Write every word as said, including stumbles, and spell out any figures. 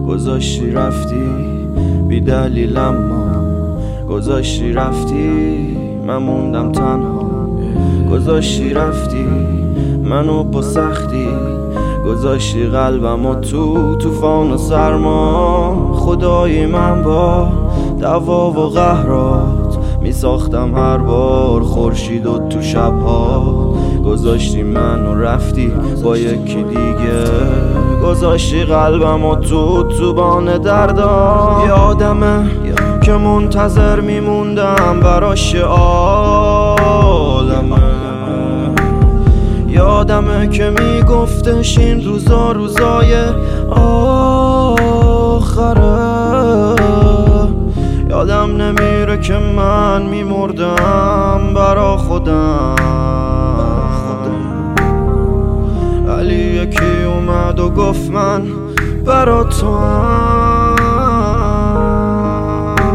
گذاشتی رفتی بی دلیل، اما گذاشتی رفتی من موندم تنها. گذاشتی رفتی منو با سختی، گذاشتی قلبمو تو طوفان و سرما. خدای من با دعوا و قهرات میساختم هر بار خورشید و تو شبها. گذاشتی منو رفتی با یکی دیگه، گذاشتی قلبمو تو توبان دردا. یادمه که منتظر میموندم براش عالمه، یادمه که میگفتش این روزا روزای آخره. یادم نمیره که من میمردم برا خودم، ولی یکی اومد و گفت من برا تو هم.